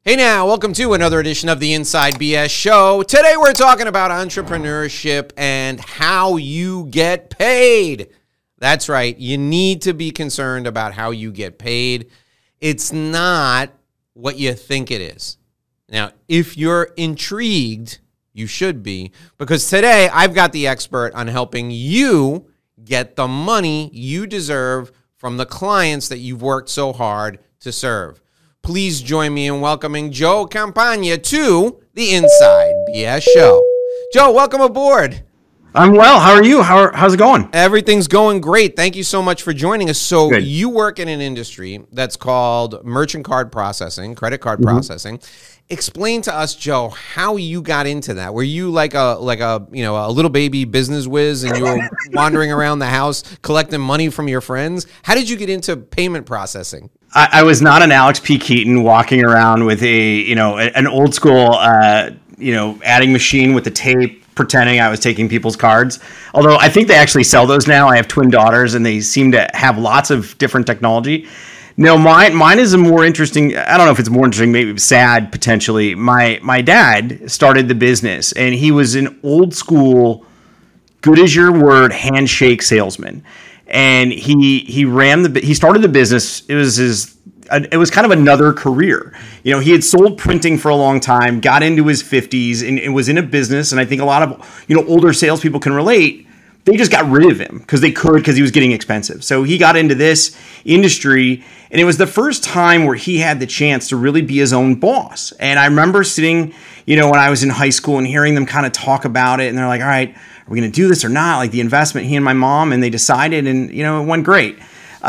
Hey now, welcome to another edition of the Inside BS Show. Today we're talking about entrepreneurship and how you get paid. That's right, you need to be concerned about how you get paid. It's not what you think it is. Now, if you're intrigued, you should be, because today I've got the expert on helping you get the money you deserve from the clients that you've worked so hard to serve. Please join me in welcoming Joe Campagna to the Inside BS Show. Joe, welcome aboard. I'm well. How are you? How's it going? Everything's going great. Thank you so much for joining us. So Good. You work in an industry that's called merchant card processing, credit card processing. Explain to us, Joe, how you got into that. Were you like a little baby business whiz and you were wandering around the house collecting money from your friends? How did you get into payment processing? I was not an Alex P. Keaton walking around with an old school adding machine with the tape, pretending I was taking people's cards. Although I think they actually sell those now. I have twin daughters and they seem to have lots of different technology. No, mine is a more interesting. I don't know if it's more interesting, maybe sad potentially. My dad started the business and he was an old school, good as your word, handshake salesman. And he started the business. It was kind of another career. You know, he had sold printing for a long time, got into his 50s and was in a business. And I think a lot of, older salespeople can relate. They just got rid of him because he was getting expensive. So he got into this industry and it was the first time where he had the chance to really be his own boss. And I remember sitting, when I was in high school and hearing them kind of talk about it. And they're like, all right, are we going to do this or not? Like the investment, he and my mom, and they decided and, it went great.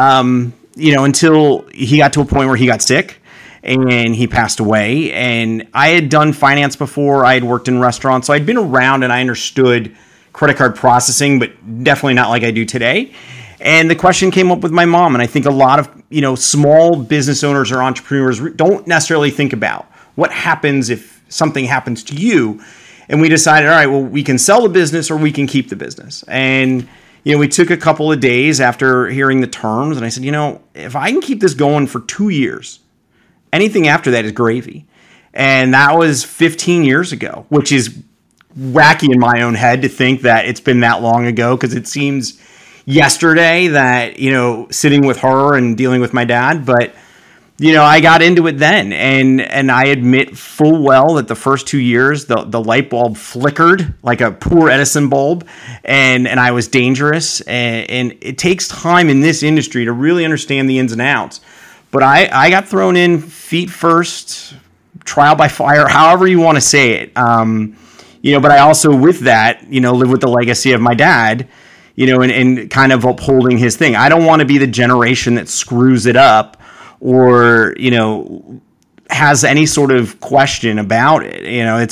Until he got to a point where he got sick and he passed away. And I had done finance before. I had worked in restaurants. So I'd been around and I understood credit card processing, but definitely not like I do today. And the question came up with my mom. And I think a lot of, small business owners or entrepreneurs don't necessarily think about what happens if something happens to you. And we decided, all right, well, we can sell the business or we can keep the business. And, we took a couple of days after hearing the terms. And I said, if I can keep this going for 2 years, anything after that is gravy. And that was 15 years ago, which is wacky in my own head to think that it's been that long ago, because it seems yesterday that, sitting with her and dealing with my dad. But, I got into it then, and I admit full well that the first 2 years, the light bulb flickered like a poor Edison bulb, and I was dangerous. And it takes time in this industry to really understand the ins and outs. But I got thrown in feet first, trial by fire, however you want to say it. But I also, with that, live with the legacy of my dad, and kind of upholding his thing. I don't want to be the generation that screws it up or, has any sort of question about it.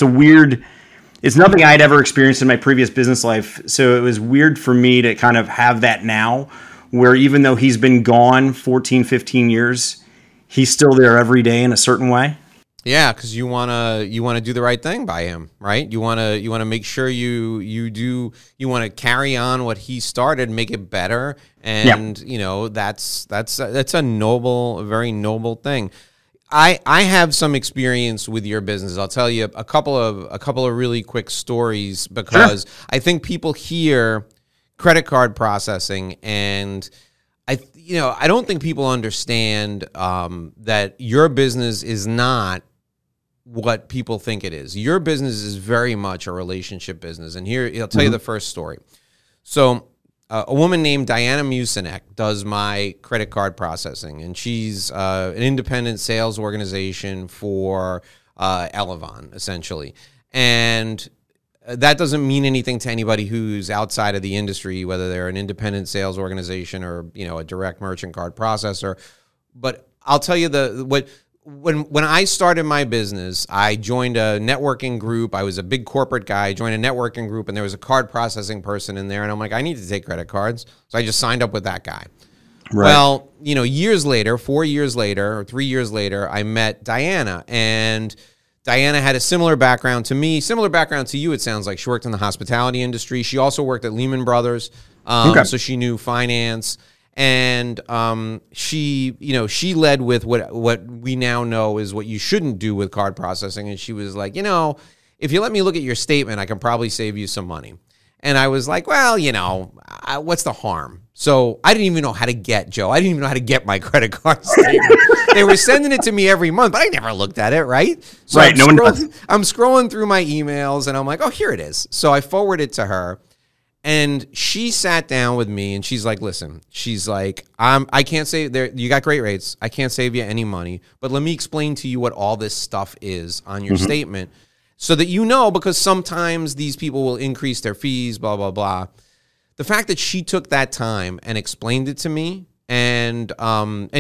It's nothing I'd ever experienced in my previous business life. So it was weird for me to kind of have that now, where even though he's been gone 14, 15 years, he's still there every day in a certain way. Yeah, because you wanna do the right thing by him, right? You wanna make sure you want to carry on what he started, make it better, and that's a noble, very noble thing. I have some experience with your business. I'll tell you a couple of really quick stories, because sure. I think people hear credit card processing and I don't think people understand that your business is not what people think it is. Your business is very much a relationship business. And here, I'll tell you the first story. So a woman named Diana Musinek does my credit card processing, and she's an independent sales organization for Elavon, essentially. And that doesn't mean anything to anybody who's outside of the industry, whether they're an independent sales organization or, a direct merchant card processor. But I'll tell you when I started my business, I joined a networking group. I was a big corporate guy. I joined a networking group, and there was a card processing person in there. And I'm like, I need to take credit cards. So I just signed up with that guy. Right. Well, years later, 4 years later, or 3 years later, I met Diana. And Diana had a similar background to me, similar background to you, it sounds like. She worked in the hospitality industry. She also worked at Lehman Brothers. So she knew finance. And she led with what we now know is what you shouldn't do with card processing. And she was like, if you let me look at your statement, I can probably save you some money. And I was like, well, what's the harm? So I didn't even know how to get, Joe. I didn't even know how to get my credit card statement. They were sending it to me every month, but I never looked at it, right? So right, no one does. I'm scrolling through my emails, and I'm like, oh, here it is. So I forward it to her. And she sat down with me and she's like, listen, she's like, I can't save there. You got great rates. I can't save you any money, but let me explain to you what all this stuff is on your statement so that because sometimes these people will increase their fees, blah, blah, blah. The fact that she took that time and explained it to me and at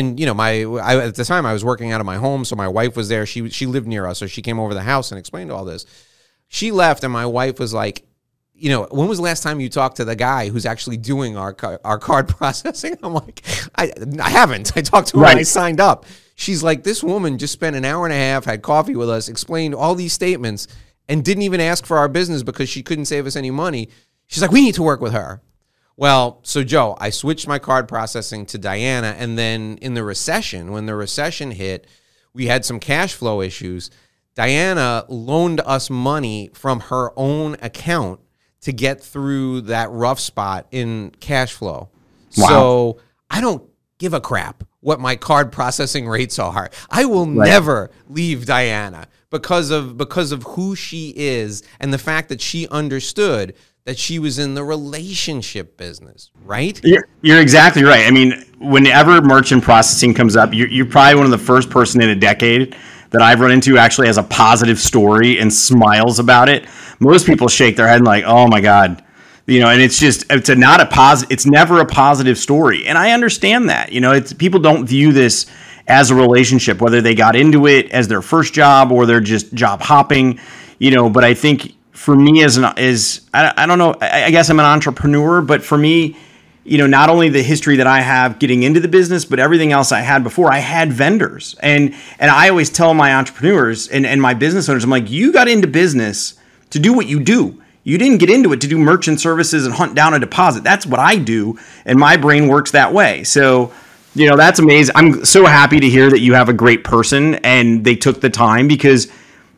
the time I was working out of my home. So my wife was there. She lived near us. So she came over the house and explained all this. She left and my wife was like, when was the last time you talked to the guy who's actually doing our card processing? I'm like, I haven't. I talked to her when I signed up. She's like, this woman just spent an hour and a half, had coffee with us, explained all these statements, and didn't even ask for our business because she couldn't save us any money. She's like, we need to work with her. Well, so Joe, I switched my card processing to Diana, and then when the recession hit, we had some cash flow issues. Diana loaned us money from her own account to get through that rough spot in cash flow. Wow. So I don't give a crap what my card processing rates are. I will never leave Diana because of who she is and the fact that she understood that she was in the relationship business, right? You're exactly right. I mean, whenever merchant processing comes up, you're probably one of the first person in a decade that I've run into actually has a positive story and smiles about it. Most people shake their head and like, oh my God, and it's never a positive story. And I understand that, people don't view this as a relationship, whether they got into it as their first job or they're just job hopping, but I think for me I don't know, I guess I'm an entrepreneur, but for me, not only the history that I have getting into the business, but everything else I had before, I had vendors. And I always tell my entrepreneurs and my business owners, I'm like, you got into business to do what you do. You didn't get into it to do merchant services and hunt down a deposit. That's what I do. And my brain works that way. So, that's amazing. I'm so happy to hear that you have a great person and they took the time because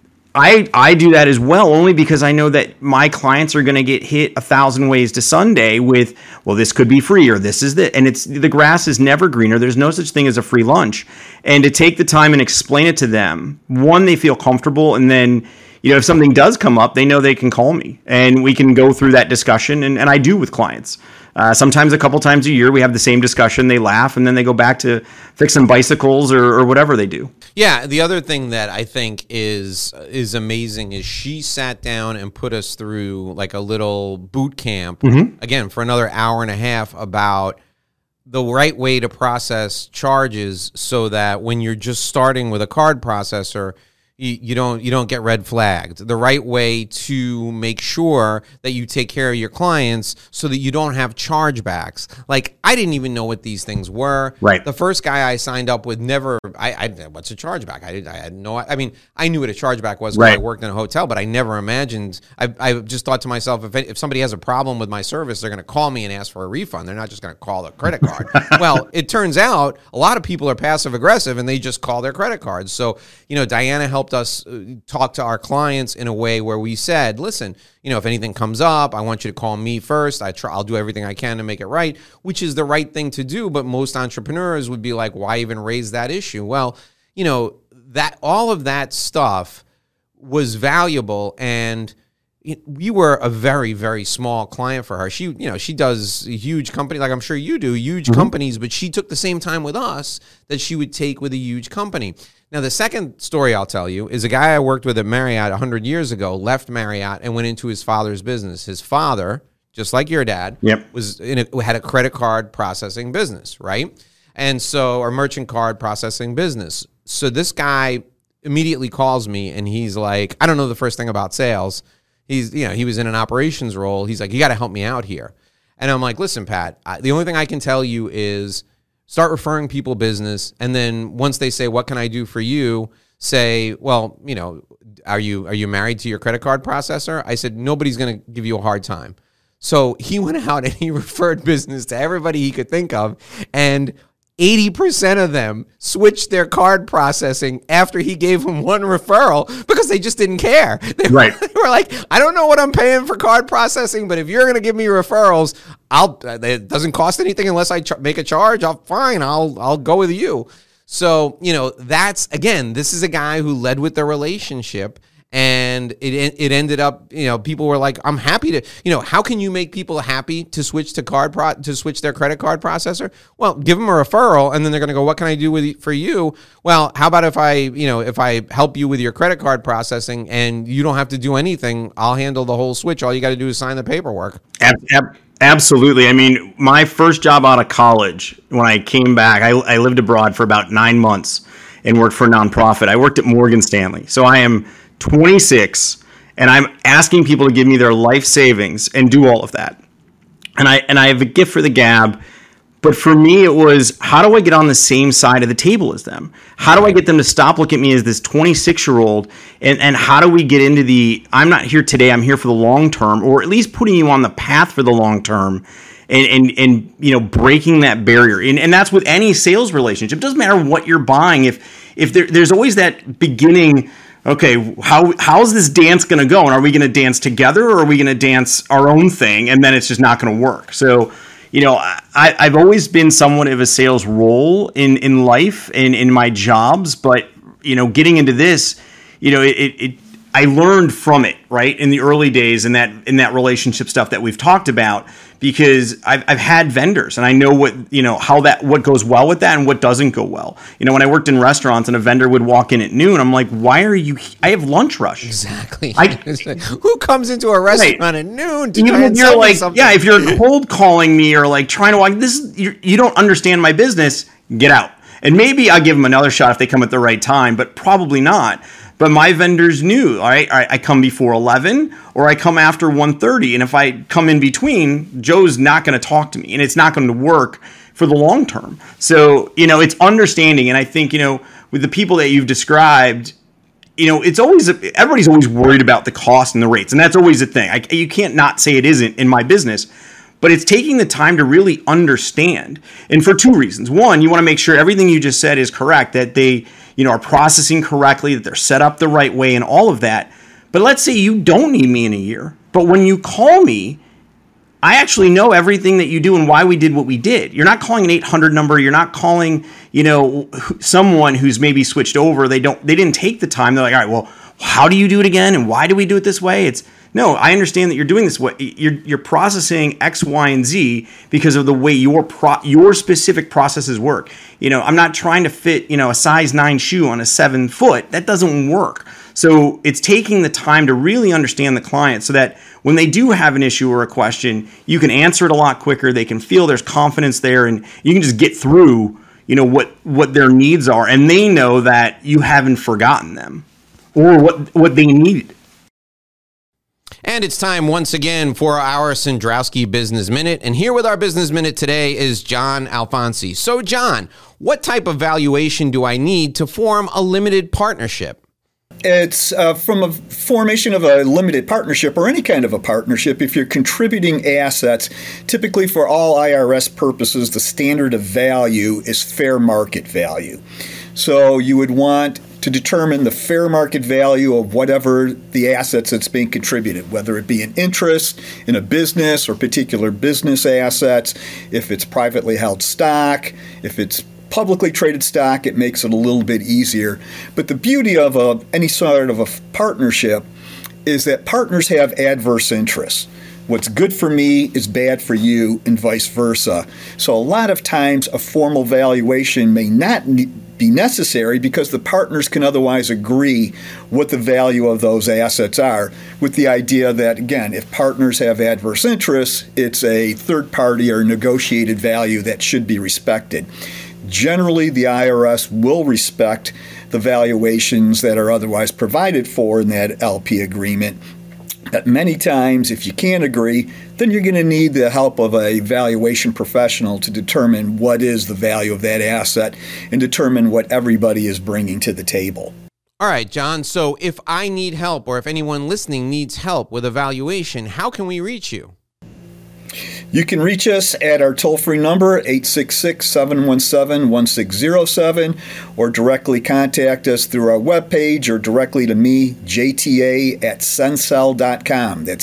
I do that as well, only because I know that my clients are going to get hit 1,000 ways to Sunday with, well, this could be free or this is the, and the grass is never greener. There's no such thing as a free lunch. And to take the time and explain it to them, one, they feel comfortable, and then, if something does come up, they know they can call me and we can go through that discussion. And I do with clients. Sometimes a couple times a year, we have the same discussion. They laugh and then they go back to fixing bicycles or whatever they do. Yeah. The other thing that I think is amazing is she sat down and put us through like a little boot camp, again, for another hour and a half about the right way to process charges so that when you're just starting with a card processor, you don't get red flagged. The right way to make sure that you take care of your clients so that you don't have chargebacks. Like, I didn't even know what these things were. Right. The first guy I signed up with what's a chargeback? I knew what a chargeback was because I worked in a hotel, but I never imagined. I just thought to myself, if somebody has a problem with my service, they're going to call me and ask for a refund. They're not just going to call the credit card. Well, it turns out a lot of people are passive aggressive and they just call their credit cards. So, Diana helped us talk to our clients in a way where we said, listen, if anything comes up, I want you to call me first. I'll do everything I can to make it right, which is the right thing to do. But most entrepreneurs would be like, why even raise that issue? Well, that all of that stuff was valuable, and we were a very, very small client for her. She does a huge company, like I'm sure you do, huge companies, but she took the same time with us that she would take with a huge company. Now, the second story I'll tell you is a guy I worked with at Marriott 100 years ago left Marriott and went into his father's business. His father, just like your dad, had a credit card processing business, right? And so, or merchant card processing business. So this guy immediately calls me and he's like, I don't know the first thing about sales. He was in an operations role. He's like, you got to help me out here. And I'm like, listen, Pat, the only thing I can tell you is start referring people business. And then once they say, what can I do for you? Say, well, are you married to your credit card processor? I said, nobody's going to give you a hard time. So he went out and he referred business to everybody he could think of, and 80% of them switched their card processing after he gave them one referral because they just didn't care. They were like, I don't know what I'm paying for card processing, but if you're going to give me referrals, it doesn't cost anything unless I make a charge. I'll go with you. So, that's, again, this is a guy who led with the relationship. And it ended up, people were like, I'm happy to, how can you make people happy to switch to switch their credit card processor? Well, give them a referral, and then they're going to go, what can I do for you? Well, how about if I help you with your credit card processing and you don't have to do anything, I'll handle the whole switch. All you got to do is sign the paperwork. Absolutely. I mean, my first job out of college, when I came back, I lived abroad for about 9 months and worked for a nonprofit. I worked at Morgan Stanley. So I am 26, and I'm asking people to give me their life savings and do all of that. And I have a gift for the gab, but for me it was, how do I get on the same side of the table as them? How do I get them to stop looking at me as this 26-year-old, and how do we get into I'm not here today, I'm here for the long term, or at least putting you on the path for the long term, and breaking that barrier. And that's with any sales relationship. It doesn't matter what you're buying. If there's always that beginning, okay, how's this dance going to go? And are we going to dance together, or are we going to dance our own thing? And then it's just not going to work. So, I've always been somewhat of a sales role in life and in my jobs, but, getting into this, I learned from it, right, in the early days in that relationship stuff that we've talked about, because I've had vendors and I know what goes well with that and what doesn't go well. When I worked in restaurants and a vendor would walk in at noon, I'm like, why are you? I have lunch rush. Exactly. Who comes into a restaurant at noon to try and you're sell like, something? Yeah, if you're cold calling me or like trying to walk you don't understand my business, get out. And maybe I'll give them another shot if they come at the right time, but probably not. But my vendors knew, all right, I come before 11 or I come after 1:30. And if I come in between, Joe's not going to talk to me, and it's not going to work for the long term. So, it's understanding. And I think, with the people that you've described, everybody's always worried about the cost and the rates. And that's always a thing. You can't not say it isn't in my business. But it's taking the time to really understand. And for two reasons. One, you want to make sure everything you just said is correct, that they are processing correctly, that they're set up the right way and all of that. But let's say you don't need me in a year. But when you call me, I actually know everything that you do and why we did what we did. You're not calling an 800 number. You're not calling, someone who's maybe switched over. They didn't take the time. They're like, all right, well, how do you do it again? And why do we do it this way? No, I understand that you're doing this way. You're processing X, Y, and Z because of the way your specific processes work. I'm not trying to fit, a size 9 shoe on a 7 foot. That doesn't work. So it's taking the time to really understand the client so that when they do have an issue or a question, you can answer it a lot quicker. They can feel there's confidence there, and you can just get through, what their needs are, and they know that you haven't forgotten them or what they needed. And it's time once again for our Cendrowski Business Minute. And here with our Business Minute today is John Alfonsi. So, John, what type of valuation do I need to form a limited partnership? It's from a formation of a limited partnership or any kind of a partnership. If you're contributing assets, typically for all IRS purposes, the standard of value is fair market value. So you would want to determine the fair market value of whatever the assets that's being contributed, whether it be an interest in a business or particular business assets. If it's privately held stock, if it's publicly traded stock, it makes it a little bit easier. But the beauty of any sort of a partnership is that partners have adverse interests. What's good for me is bad for you, and vice versa. So a lot of times a formal valuation may not be necessary because the partners can otherwise agree what the value of those assets are, with the idea that, again, if partners have adverse interests, it's a third party or negotiated value that should be respected. Generally, the IRS will respect the valuations that are otherwise provided for in that LP agreement. But many times, if you can't agree, then you're going to need the help of a valuation professional to determine what is the value of that asset and determine what everybody is bringing to the table. All right, John. So if I need help, or if anyone listening needs help with a valuation, how can we reach you? You can reach us at our toll-free number, 866-717-1607, or directly contact us through our webpage or directly to me, JTA at Cendsel.com. That's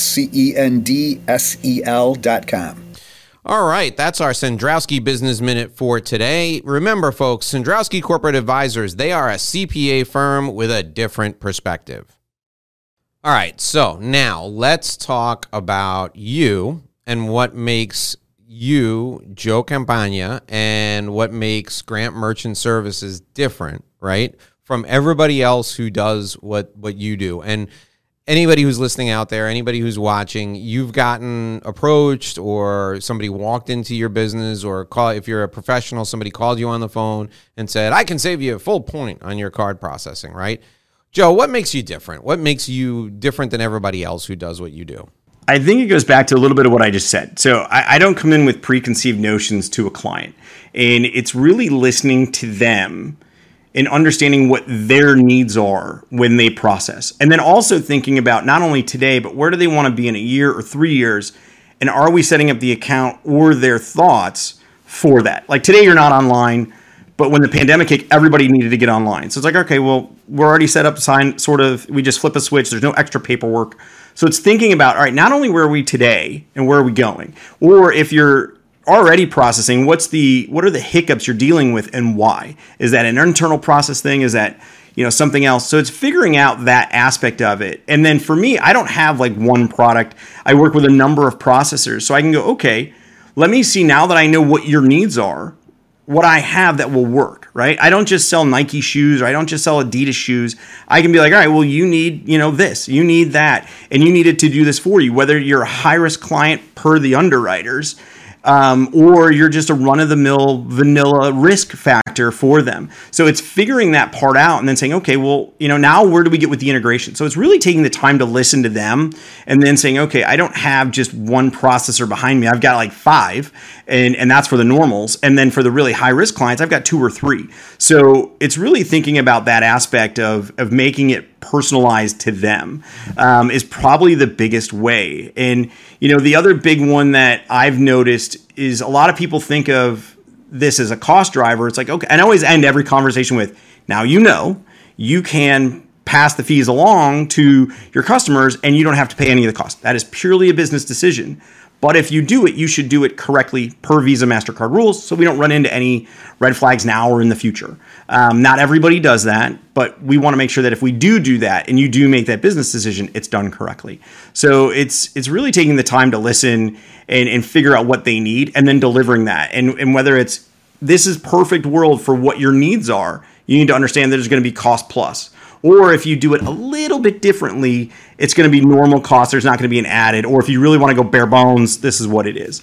CENDSEL.com. All right, that's our Cendrowski Business Minute for today. Remember, folks, Cendrowski Corporate Advisors, they are a CPA firm with a different perspective. All right, so now let's talk about you and what makes you, Joe Campagna, and what makes Grant Merchant Services different, right, from everybody else who does what you do. And anybody who's listening out there, anybody who's watching, you've gotten approached or somebody walked into your business, or if you're a professional, somebody called you on the phone and said, I can save you a full point on your card processing, right? Joe, what makes you different? What makes you different than everybody else who does what you do? I think it goes back to a little bit of what I just said. So I don't come in with preconceived notions to a client, and it's really listening to them and understanding what their needs are when they process. And then also thinking about not only today, but where do they want to be in a year or 3 years? And are we setting up the account or their thoughts for that? Like today, you're not online, but when the pandemic hit, everybody needed to get online. So it's like, okay, well, we're already set up, we just flip a switch. There's no extra paperwork. So it's thinking about, all right, not only where are we today and where are we going? Or if you're already processing, what are the hiccups you're dealing with and why? Is that an internal process thing? Is that, something else? So it's figuring out that aspect of it. And then for me, I don't have like one product. I work with a number of processors. So I can go, okay, let me see now that I know what your needs are, what I have that will work, right? I don't just sell Nike shoes, or I don't just sell Adidas shoes. I can be like, all right, well, you need, this, you need that, and you need it to do this for you, whether you're a high-risk client per the underwriters, or you're just a run-of-the-mill vanilla risk factor for them. So it's figuring that part out and then saying, okay, well, now where do we get with the integration? So it's really taking the time to listen to them and then saying, okay, I don't have just one processor behind me. I've got like 5, and that's for the normals. And then for the really high-risk clients, I've got 2 or 3. So it's really thinking about that aspect of making it personalized to them is probably the biggest way. And, the other big one that I've noticed is a lot of people think of this as a cost driver. It's like, okay, and I always end every conversation with, now you can pass the fees along to your customers and you don't have to pay any of the cost. That is purely a business decision. But if you do it, you should do it correctly per Visa, MasterCard rules so we don't run into any red flags now or in the future. Not everybody does that, but we want to make sure that if we do that and you do make that business decision, it's done correctly. So it's really taking the time to listen and figure out what they need and then delivering that. And whether it's this is perfect world for what your needs are, you need to understand that there's going to be cost plus. Or if you do it a little bit differently, it's going to be normal cost. There's not going to be an added. Or if you really want to go bare bones, this is what it is.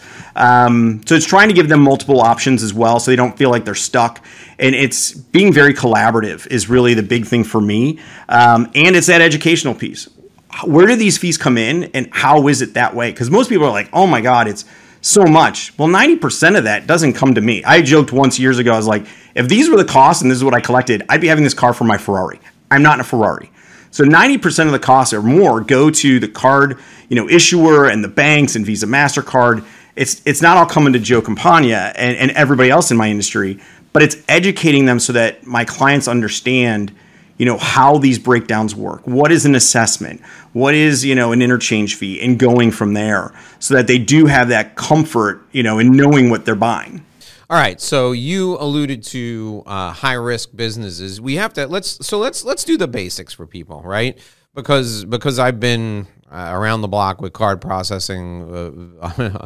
So it's trying to give them multiple options as well so they don't feel like they're stuck. And it's being very collaborative is really the big thing for me. And it's that educational piece. Where do these fees come in and how is it that way? Because most people are like, oh my God, it's so much. Well, 90% of that doesn't come to me. I joked once years ago, I was like, if these were the costs and this is what I collected, I'd be having this car for my Ferrari. I'm not in a Ferrari. So 90% of the costs or more go to the card, issuer and the banks and Visa, MasterCard. It's not all coming to Joe Campagna and everybody else in my industry, but it's educating them so that my clients understand, how these breakdowns work. What is an assessment? What is, an interchange fee, and going from there so that they do have that comfort, in knowing what they're buying. All right, so you alluded to high risk businesses. We have to let's do the basics for people, right? Because I've been around the block with card processing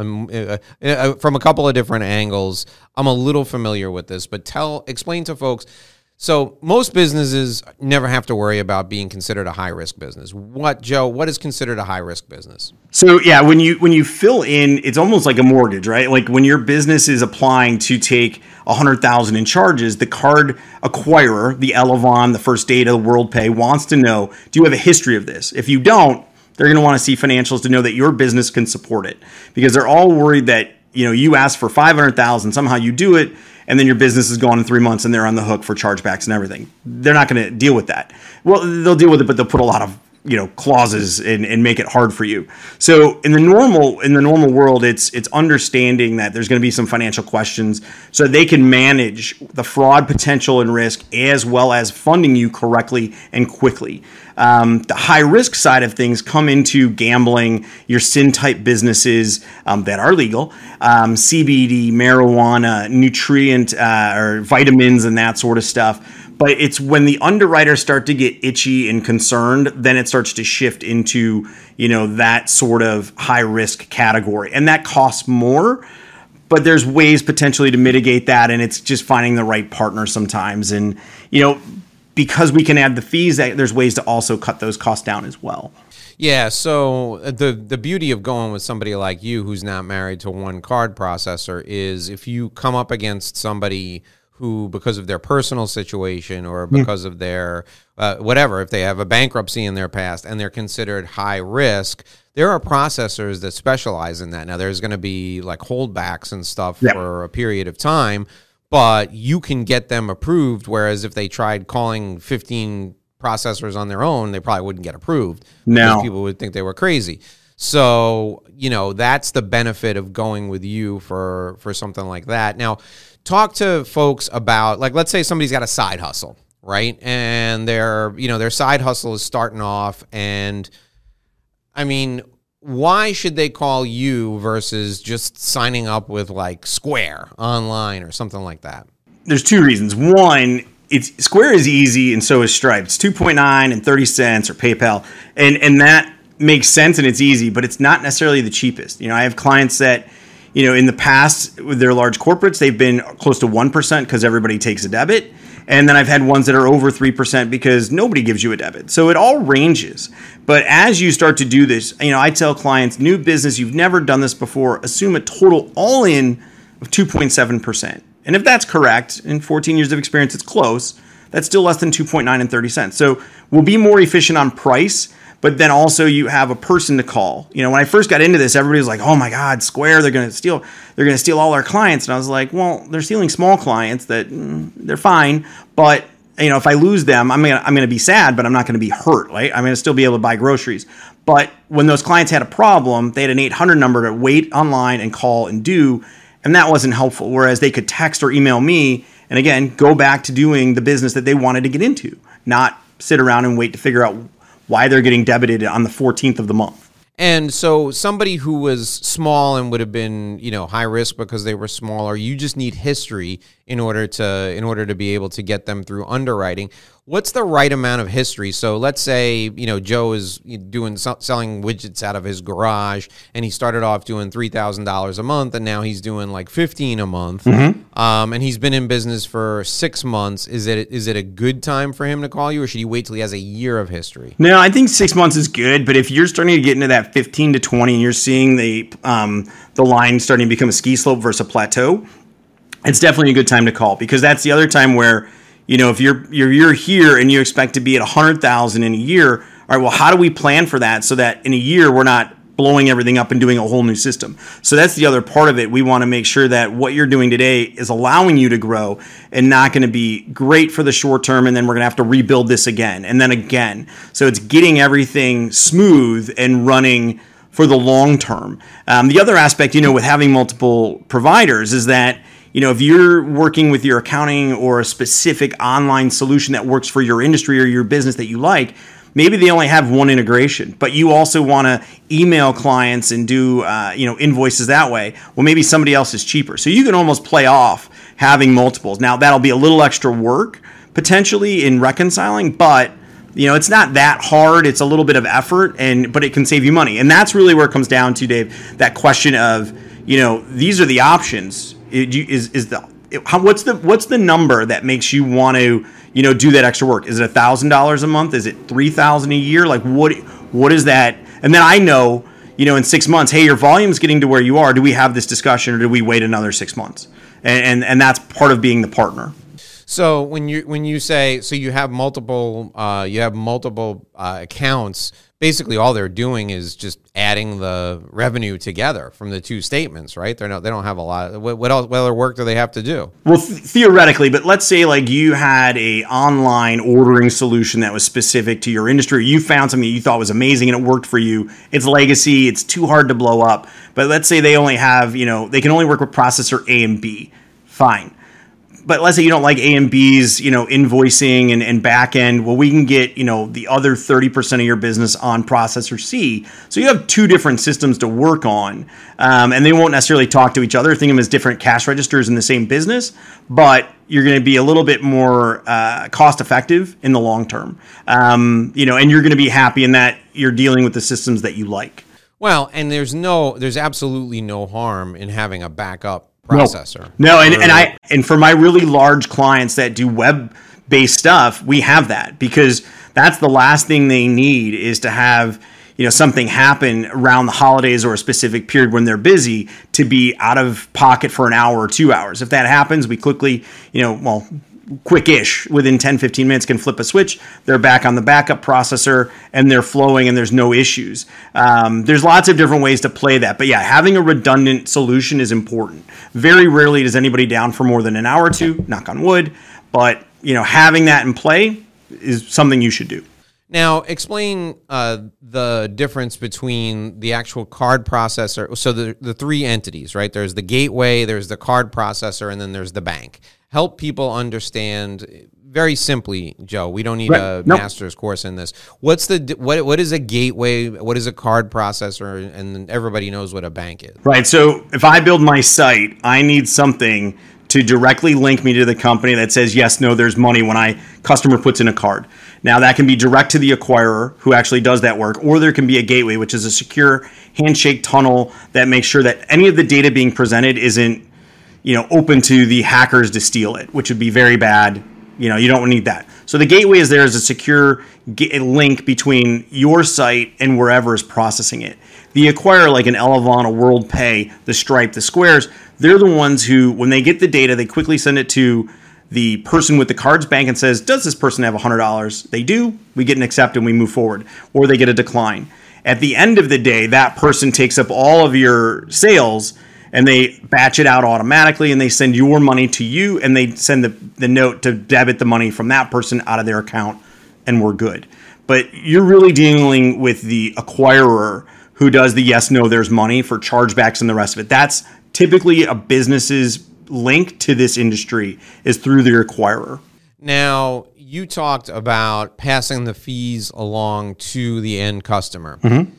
from a couple of different angles. I'm a little familiar with this, but explain to folks. So most businesses never have to worry about being considered a high-risk business. Joe, what is considered a high-risk business? So yeah, when you fill in, it's almost like a mortgage, right? Like when your business is applying to take $100,000 in charges, the card acquirer, the Elavon, the First Data, the WorldPay wants to know, do you have a history of this? If you don't, they're going to want to see financials to know that your business can support it, because they're all worried that you ask for $500,000, somehow you do it, and then your business is gone in 3 months and they're on the hook for chargebacks and everything. They're not going to deal with that. Well, they'll deal with it, but they'll put a lot of clauses and make it hard for you. So in the normal world, it's understanding that there's going to be some financial questions so they can manage the fraud potential and risk as well as funding you correctly and quickly. The high risk side of things come into gambling, your sin type businesses that are legal, CBD, marijuana, nutrient or vitamins and that sort of stuff. But it's when the underwriters start to get itchy and concerned, then it starts to shift into, that sort of high risk category. And that costs more, but there's ways potentially to mitigate that. And it's just finding the right partner sometimes. And, because we can add the fees, there's ways to also cut those costs down as well. Yeah, so the beauty of going with somebody like you who's not married to one card processor is if you come up against somebody who, because of their personal situation or because of their whatever, if they have a bankruptcy in their past and they're considered high risk, there are processors that specialize in that. Now, there's going to be like holdbacks and stuff for a period of time, but you can get them approved, whereas if they tried calling 15 processors on their own, they probably wouldn't get approved. No. Because people would think they were crazy. So, that's the benefit of going with you for something like that. Now, talk to folks about, like, let's say somebody's got a side hustle, right? And their side hustle is starting off, and I mean, why should they call you versus just signing up with like Square online or something like that? There's two reasons. One, Square is easy and so is Stripe. It's 2.9 and 30 cents or PayPal. And that makes sense and it's easy, but it's not necessarily the cheapest. I have clients that, in the past with their large corporates, they've been close to 1% because everybody takes a debit. And then I've had ones that are over 3% because nobody gives you a debit. So it all ranges. But as you start to do this, I tell clients, new business, you've never done this before, assume a total all-in of 2.7%. And if that's correct, in 14 years of experience, it's close, that's still less than 2.9 and 30 cents. So we'll be more efficient on price, but then also you have a person to call. When I first got into this, everybody was like, oh my God, Square, they're going to steal all our clients. And I was like, well, they're stealing small clients that they're fine. But, if I lose them, I'm going to be sad, but I'm not going to be hurt, right? I'm going to still be able to buy groceries. But when those clients had a problem, they had an 800 number to wait online and call and do, and that wasn't helpful. Whereas they could text or email me and again, go back to doing the business that they wanted to get into, not sit around and wait to figure out why they're getting debited on the 14th of the month. And so somebody who was small and would have been, high risk because they were smaller, you just need history in order to be able to get them through underwriting. What's the right amount of history? So let's say, Joe is selling widgets out of his garage and he started off doing $3,000 a month and now he's doing like $15 a month. Mm-hmm. And he's been in business for 6 months. Is it a good time for him to call you, or should he wait till he has a year of history? No, I think 6 months is good, but if you're starting to get into that 15 to 20 and you're seeing the line starting to become a ski slope versus a plateau, it's definitely a good time to call, because that's the other time where, if you're here and you expect to be at 100,000 in a year, all right, well, how do we plan for that so that in a year we're not blowing everything up and doing a whole new system? So that's the other part of it. We want to make sure that what you're doing today is allowing you to grow and not going to be great for the short term, and then we're going to have to rebuild this again and then again. So it's getting everything smooth and running for the long term. The other aspect, with having multiple providers is that, if you're working with your accounting or a specific online solution that works for your industry or your business that you like, maybe they only have one integration, but you also want to email clients and do, invoices that way. Well, maybe somebody else is cheaper. So you can almost play off having multiples. Now, that'll be a little extra work potentially in reconciling, but it's not that hard. It's a little bit of effort, but it can save you money. And that's really where it comes down to, Dave, that question of, these are the options. What's the number that makes you want to do that extra work? Is it $1,000 a month? Is it $3,000 a year? Like what is that? And then I know in 6 months, hey, your volume's getting to where you are. Do we have this discussion, or do we wait another 6 months? And that's part of being the partner. So when you say, so you have multiple accounts, basically all they're doing is just adding the revenue together from the two statements, right? They don't have a lot. What other work do they have to do? Well, theoretically, but let's say like you had a online ordering solution that was specific to your industry. You found something that you thought was amazing and it worked for you. It's legacy. It's too hard to blow up. But let's say they only have, they can only work with processor A and B. Fine. But let's say you don't like A and B's, invoicing and back end. Well, we can get, the other 30% of your business on processor C. So you have two different systems to work on. And they won't necessarily talk to each other. Think of them as different cash registers in the same business. But you're going to be a little bit more cost effective in the long term. And you're going to be happy in that you're dealing with the systems that you like. Well, and there's absolutely no harm in having a backup processor. No, and for my really large clients that do web-based stuff, we have that because that's the last thing they need is to have something happen around the holidays or a specific period when they're busy to be out of pocket for an hour or 2 hours. If that happens, we quickly, quick-ish, within 10, 15 minutes can flip a switch. They're back on the backup processor and they're flowing and there's no issues. There's lots of different ways to play that. But yeah, having a redundant solution is important. Very rarely does anybody down for more than an hour or two, knock on wood. But, having that in play is something you should do. Now, explain the difference between the actual card processor. So the three entities, right? There's the gateway, there's the card processor, and then there's the bank. Help people understand very simply, Joe. We don't need a master's course in this. What is a gateway? What is a card processor? And everybody knows what a bank is. Right. So if I build my site, I need something to directly link me to the company that says, yes, no, there's money when customer puts in a card. Now that can be direct to the acquirer who actually does that work, or there can be a gateway, which is a secure handshake tunnel that makes sure that any of the data being presented isn't, open to the hackers to steal it, which would be very bad. You don't need that. So the gateway is there as a secure link between your site and wherever is processing it. The acquirer, like an Elavon, a WorldPay, the Stripe, the Squares, they're the ones who, when they get the data, they quickly send it to the person with the cards bank and says, does this person have $100? They do. We get an accept and we move forward. Or they get a decline. At the end of the day, that person takes up all of your sales and they batch it out automatically and they send your money to you and they send the note to debit the money from that person out of their account and we're good. But you're really dealing with the acquirer who does the yes, no, there's money for chargebacks and the rest of it. That's typically a business's link to this industry is through their acquirer. Now, you talked about passing the fees along to the end customer. Mm-hmm.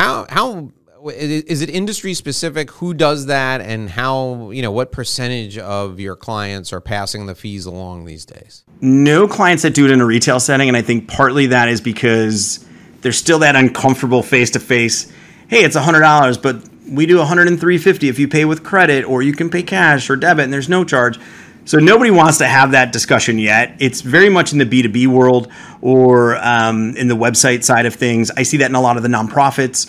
How is it industry specific? Who does that, and how, what percentage of your clients are passing the fees along these days? No clients that do it in a retail setting, and I think partly that is because there's still that uncomfortable face-to-face, hey, it's $100, but we do $103.50 if you pay with credit, or you can pay cash or debit, and there's no charge. So nobody wants to have that discussion yet. It's very much in the B2B world or in the website side of things. I see that in a lot of the nonprofits.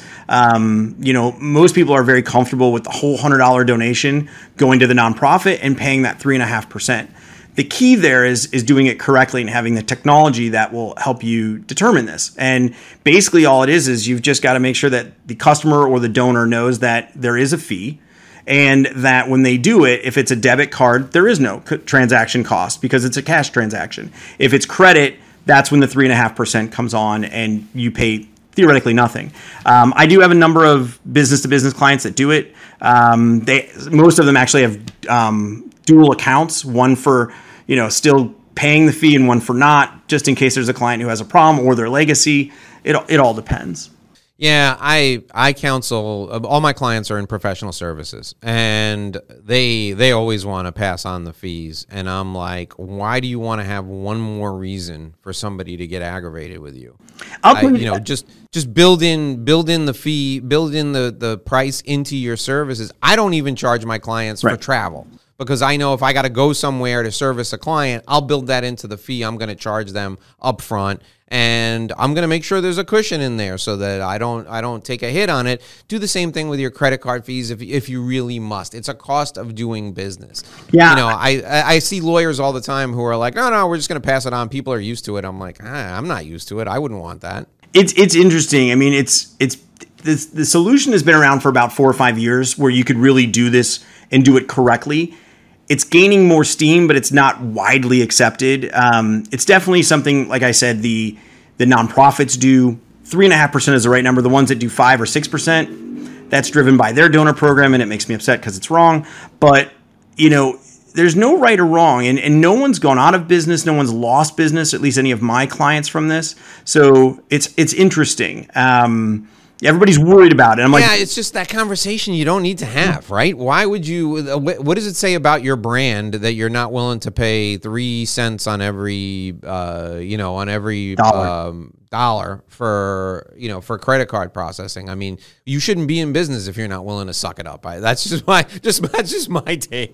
Most people are very comfortable with the whole $100 donation going to the nonprofit and paying that 3.5%. The key there is doing it correctly and having the technology that will help you determine this. And basically all it is you've just got to make sure that the customer or the donor knows that there is a fee and that when they do it, if it's a debit card, there is no transaction cost because it's a cash transaction. If it's credit, that's when the 3.5% comes on and you pay theoretically nothing. I do have a number of business-to-business clients that do it. Most of them actually have dual accounts, one for still paying the fee and one for not, just in case there's a client who has a problem or their legacy. It all depends. Yeah, I counsel, all my clients are in professional services, and they always want to pass on the fees. And I'm like, why do you want to have one more reason for somebody to get aggravated with you? Just build in the fee, build in the price into your services. I don't even charge my clients for travel. because I know if I got to go somewhere to service a client, I'll build that into the fee I'm going to charge them up front. And I'm going to make sure there's a cushion in there so that I don't take a hit on it. Do the same thing with your credit card fees if you really must. It's a cost of doing business. Yeah. You know, I see lawyers all the time who are like, no, we're just going to pass it on. People are used to it. I'm like, I'm not used to it. I wouldn't want that. It's interesting. I mean, the solution has been around for about 4 or 5 years where you could really do this and do it correctly. It's gaining more steam, but it's not widely accepted. It's definitely something, like I said, the nonprofits do. 3.5% is the right number. The ones that do 5 or 6%, that's driven by their donor program, and it makes me upset because it's wrong. But, you know, there's no right or wrong, and no one's gone out of business. No one's lost business, at least any of my clients from this. So it's interesting. Everybody's worried about it. I'm like, it's just that conversation you don't need to have, right? Why would you? What does it say about your brand that you're not willing to pay 3 cents on every, dollar for credit card processing? I mean, you shouldn't be in business if you're not willing to suck it up. That's just my take.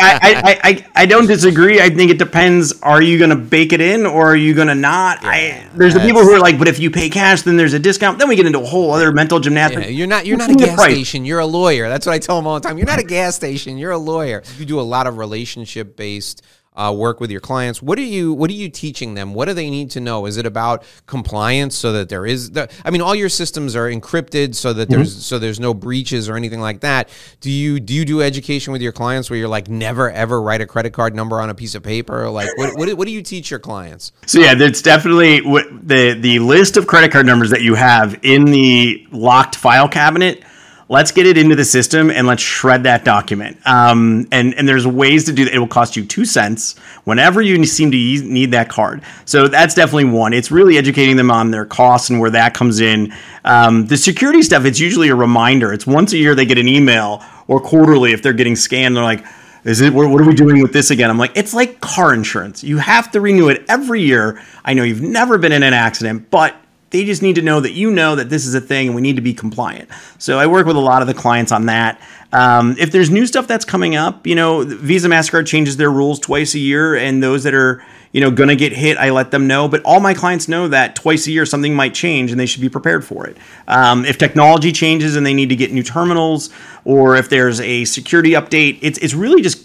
I don't disagree. I think it depends. Are you going to bake it in or are you going to not? There's the people who are like, but if you pay cash, then there's a discount. Then we get into a whole other mental gymnastics. Yeah, you're not a gas station. You're a lawyer. That's what I tell them all the time. You're not a gas station. You're a lawyer. You do a lot of relationship based work with your clients. What are you teaching them? What do they need to know? Is it about compliance so that there is all your systems are encrypted so that there's no breaches or anything like that. Do you do education with your clients where you're like, never ever write a credit card number on a piece of paper? Like what do you teach your clients? So yeah, that's definitely the list of credit card numbers that you have in the locked file cabinet. Let's get it into the system and let's shred that document. And there's ways to do that. It will cost you 2 cents whenever you seem to need that card. So that's definitely one. It's really educating them on their costs and where that comes in. The security stuff, it's usually a reminder. It's once a year they get an email, or quarterly if they're getting scanned. They're like, what are we doing with this again? I'm like, it's like car insurance. You have to renew it every year. I know you've never been in an accident, but they just need to know that this is a thing and we need to be compliant. So I work with a lot of the clients on that. If there's new stuff that's coming up, Visa, MasterCard changes their rules twice a year, and those that are, going to get hit, I let them know. But all my clients know that twice a year something might change and they should be prepared for it. If technology changes and they need to get new terminals, or if there's a security update, it's really just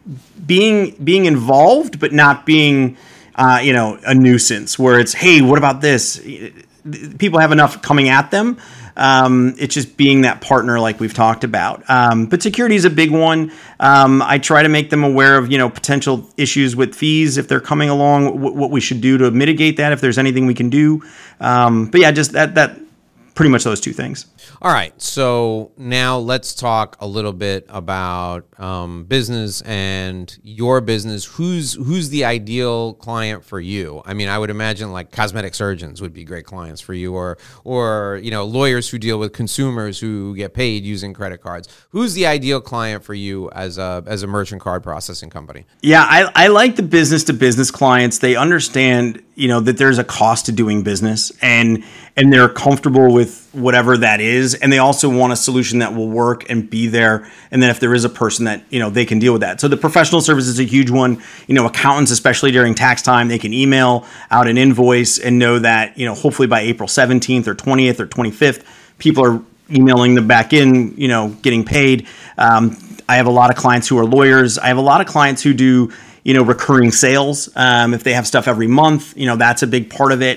being involved, but not being, a nuisance where it's, hey, what about this? People have enough coming at them. It's just being that partner like we've talked about. But security is a big one. I try to make them aware of, potential issues with fees if they're coming along, what we should do to mitigate that, if there's anything we can do. But yeah, just that pretty much those two things. All right. So now let's talk a little bit about business and your business. Who's the ideal client for you? I mean, I would imagine like cosmetic surgeons would be great clients for you, or lawyers who deal with consumers who get paid using credit cards. Who's the ideal client for you as a merchant card processing company? Yeah, I like the business to business clients. They understand, that there's a cost to doing business, and they're comfortable with whatever that is. And they also want a solution that will work and be there. And then if there is a person that, they can deal with that. So the professional service is a huge one. Accountants, especially during tax time, they can email out an invoice and know that, hopefully by April 17th or 20th or 25th, people are emailing them back in, getting paid. I have a lot of clients who are lawyers. I have a lot of clients who do, recurring sales. If they have stuff every month, that's a big part of it.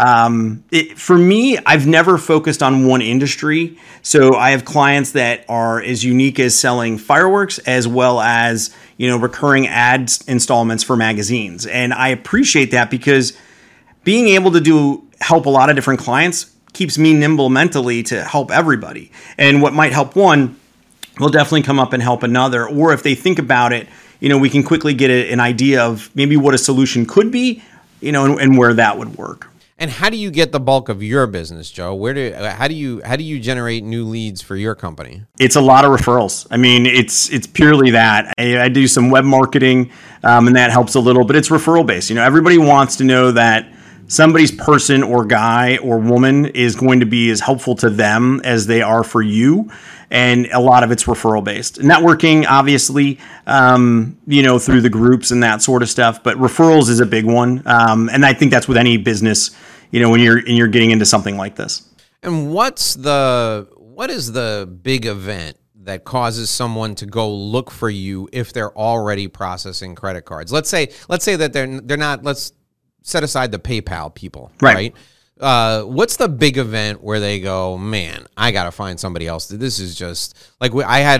For me, I've never focused on one industry. So I have clients that are as unique as selling fireworks as well as, recurring ads installments for magazines. And I appreciate that because being able to help a lot of different clients keeps me nimble mentally to help everybody. And what might help one will definitely come up and help another. Or if they think about it, we can quickly get an idea of maybe what a solution could be, and where that would work. And how do you get the bulk of your business, Joe? How do you generate new leads for your company? It's a lot of referrals. I mean, it's purely that. I do some web marketing, and that helps a little, but it's referral based. Everybody wants to know that somebody's person or guy or woman is going to be as helpful to them as they are for you. And a lot of it's referral based. Networking, obviously, through the groups and that sort of stuff. But referrals is a big one. And I think that's with any business, when you're getting into something like this. And what is the big event that causes someone to go look for you if they're already processing credit cards? Let's say that they're not. Let's set aside the PayPal people, right? What's the big event where they go, man, I got to find somebody else. This is just like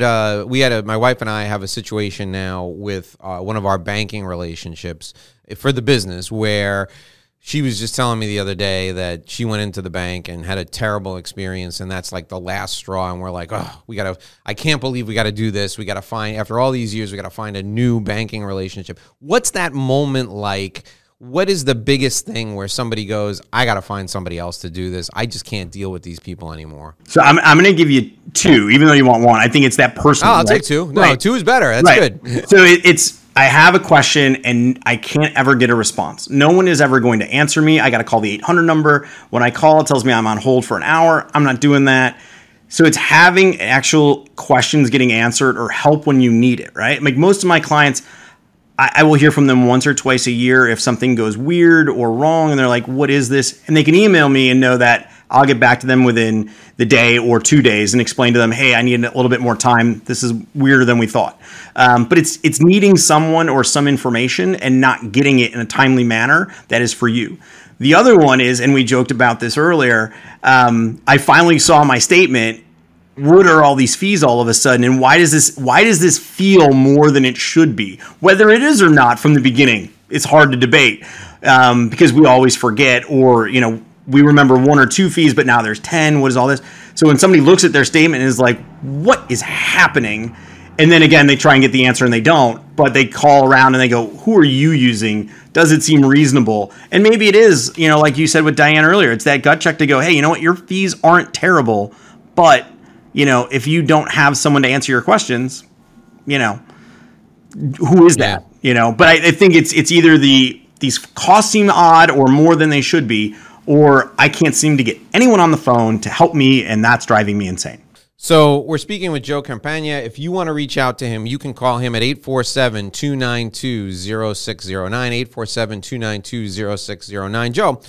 my wife and I have a situation now with one of our banking relationships for the business where she was just telling me the other day that she went into the bank and had a terrible experience, and that's like the last straw. And we're like, I can't believe we got to do this. We got to find, after all these years, we got to find a new banking relationship. What's that moment like? What is the biggest thing where somebody goes, I got to find somebody else to do this. I just can't deal with these people anymore. So I'm going to give you two, even though you want one. I think it's that personal. I'll take two. No, two is better. That's good. So I have a question and I can't ever get a response. No one is ever going to answer me. I got to call the 800 number. When I call, it tells me I'm on hold for an hour. I'm not doing that. So it's having actual questions getting answered or help when you need it, right? Like most of my clients, I will hear from them once or twice a year if something goes weird or wrong, and they're like, what is this? And they can email me and know that I'll get back to them within the day or 2 days and explain to them, hey, I need a little bit more time. This is weirder than we thought. But it's needing someone or some information and not getting it in a timely manner that is for you. The other one is, and we joked about this earlier, I finally saw my statement. What are all these fees all of a sudden, and why does this feel more than it should be? Whether it is or not from the beginning, it's hard to debate because we always forget, or we remember 1 or 2 fees, but now there's 10. What is all this? So when somebody looks at their statement and is like, what is happening? And then again, they try and get the answer and they don't, but they call around and they go, who are you using? Does it seem reasonable? And maybe it is, like you said with Diane earlier, it's that gut check to go, hey, you know what? Your fees aren't terrible, but if you don't have someone to answer your questions, who is that? But I think it's either these costs seem odd or more than they should be, or I can't seem to get anyone on the phone to help me, and that's driving me insane. So we're speaking with Joe Campagna. If you want to reach out to him, you can call him at 847-292-0609, 847-292-0609. Joe,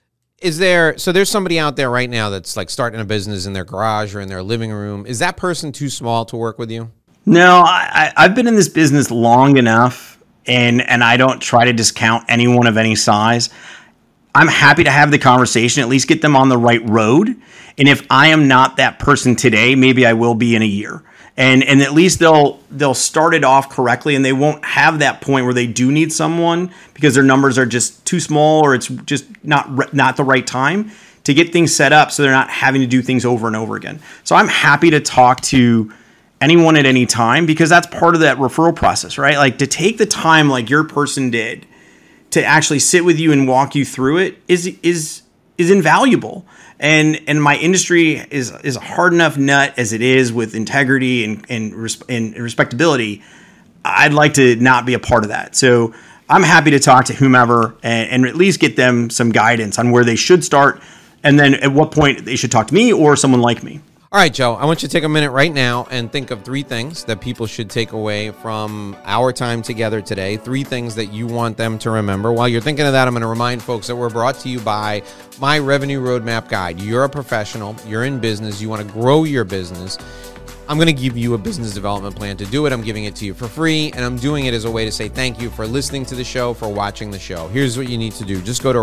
there's somebody out there right now that's like starting a business in their garage or in their living room. Is that person too small to work with you? No, I've been in this business long enough, and I don't try to discount anyone of any size. I'm happy to have the conversation, at least get them on the right road. And if I am not that person today, maybe I will be in a year. And at least they'll start it off correctly, and they won't have that point where they do need someone because their numbers are just too small, or it's just not the right time to get things set up, so they're not having to do things over and over again. So I'm happy to talk to anyone at any time, because that's part of that referral process, right? Like to take the time like your person did to actually sit with you and walk you through it is invaluable. And my industry is a hard enough nut as it is with integrity and respectability. I'd like to not be a part of that. So I'm happy to talk to whomever and at least get them some guidance on where they should start, and then at what point they should talk to me or someone like me. All right, Joe, I want you to take a minute right now and think of 3 things that people should take away from our time together today. 3 things that you want them to remember. While you're thinking of that, I'm going to remind folks that we're brought to you by My Revenue Roadmap Guide. You're a professional. You're in business. You want to grow your business. I'm going to give you a business development plan to do it. I'm giving it to you for free, and I'm doing it as a way to say thank you for listening to the show, for watching the show. Here's what you need to do. Just go to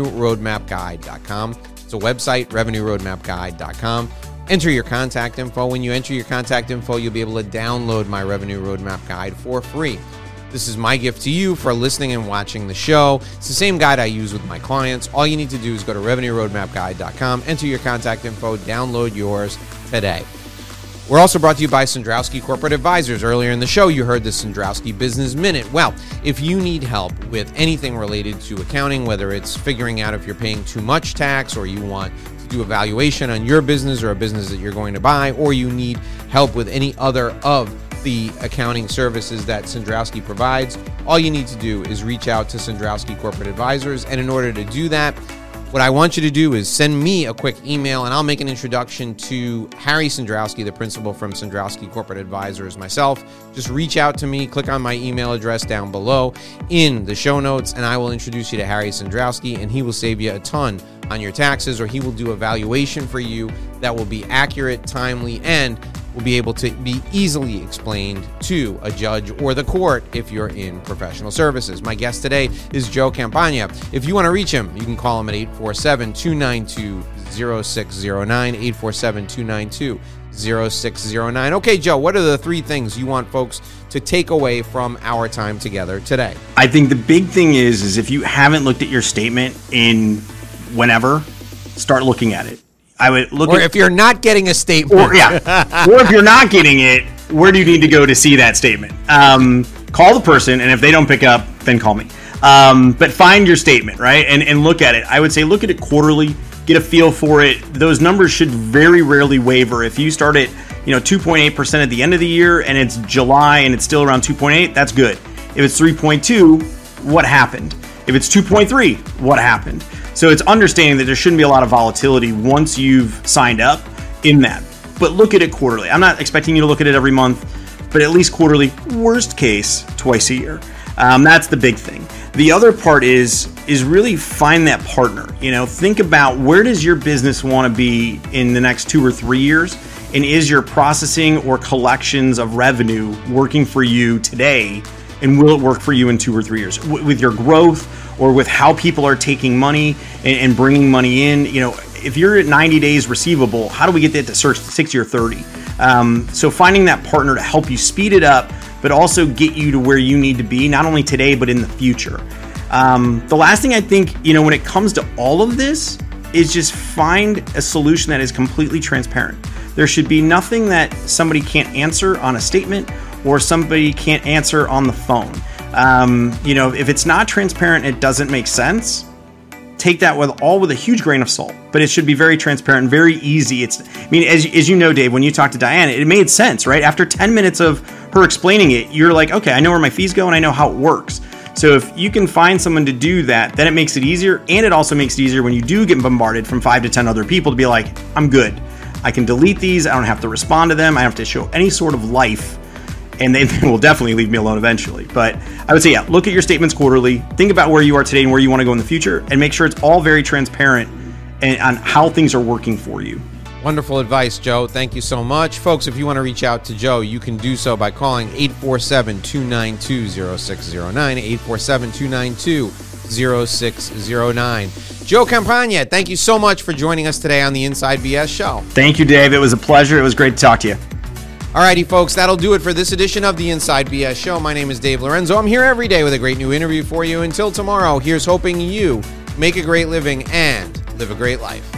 revenueroadmapguide.com. It's a website, revenueroadmapguide.com. Enter your contact info. When you enter your contact info, you'll be able to download My Revenue Roadmap Guide for free. This is my gift to you for listening and watching the show. It's the same guide I use with my clients. All you need to do is go to revenueroadmapguide.com, enter your contact info, download yours today. We're also brought to you by Sandrowski Corporate Advisors. Earlier in the show, you heard the Sandrowski Business Minute. Well, if you need help with anything related to accounting, whether it's figuring out if you're paying too much tax, or you want do evaluation on your business or a business that you're going to buy, or you need help with any other of the accounting services that Cendrowski provides, all you need to do is reach out to Cendrowski Corporate Advisors. And in order to do that, what I want you to do is send me a quick email, and I'll make an introduction to Harry Cendrowski, the principal from Cendrowski Corporate Advisors myself. Just reach out to me, click on my email address down below in the show notes, and I will introduce you to Harry Cendrowski, and he will save you a ton on your taxes, or he will do a valuation for you that will be accurate, timely, and will be able to be easily explained to a judge or the court if you're in professional services. My guest today is Joe Campagna. If you want to reach him, you can call him at 847-292-0609, 847-292-0609. Okay, Joe, what are the three things you want folks to take away from our time together today? I think the big thing is if you haven't looked at your statement in whenever, start looking at it. I would look or if you're not getting a statement. Or if you're not getting it, where do you need to go to see that statement? Call the person, and if they don't pick up, then call me. But find your statement, right? And look at it. I would say look at it quarterly, get a feel for it. Those numbers should very rarely waver. If you start at 2.8% at the end of the year and it's July and it's still around 2.8, that's good. If it's 3.2, what happened? If it's 2.3, what happened? So it's understanding that there shouldn't be a lot of volatility once you've signed up in that. But look at it quarterly. I'm not expecting you to look at it every month, but at least quarterly, worst case, twice a year. That's the big thing. The other part is really find that partner. Think about where does your business want to be in the next 2 or 3 years? And is your processing or collections of revenue working for you today? And will it work for you in 2 or 3 years? With your growth or with how people are taking money and bringing money in, if you're at 90 days receivable, how do we get that to 60 or 30? So finding that partner to help you speed it up, but also get you to where you need to be, not only today, but in the future. The last thing I think, when it comes to all of this is just find a solution that is completely transparent. There should be nothing that somebody can't answer on a statement or somebody can't answer on the phone. If it's not transparent, it doesn't make sense. Take that with a huge grain of salt, but it should be very transparent and very easy. As you know, Dave, when you talked to Diana, it made sense, right? After 10 minutes of her explaining it, you're like, okay, I know where my fees go and I know how it works. So if you can find someone to do that, then it makes it easier. And it also makes it easier when you do get bombarded from 5 to 10 other people to be like, I'm good. I can delete these. I don't have to respond to them. I don't have to show any sort of life. And they will definitely leave me alone eventually. But I would say, look at your statements quarterly. Think about where you are today and where you want to go in the future. And make sure it's all very transparent on how things are working for you. Wonderful advice, Joe. Thank you so much. Folks, if you want to reach out to Joe, you can do so by calling 847-292-0609, 847-292-0609. Joe Campagna, thank you so much for joining us today on the Inside BS Show. Thank you, Dave. It was a pleasure. It was great to talk to you. Alrighty, folks, that'll do it for this edition of the Inside BS Show. My name is Dave Lorenzo. I'm here every day with a great new interview for you. Until tomorrow, here's hoping you make a great living and live a great life.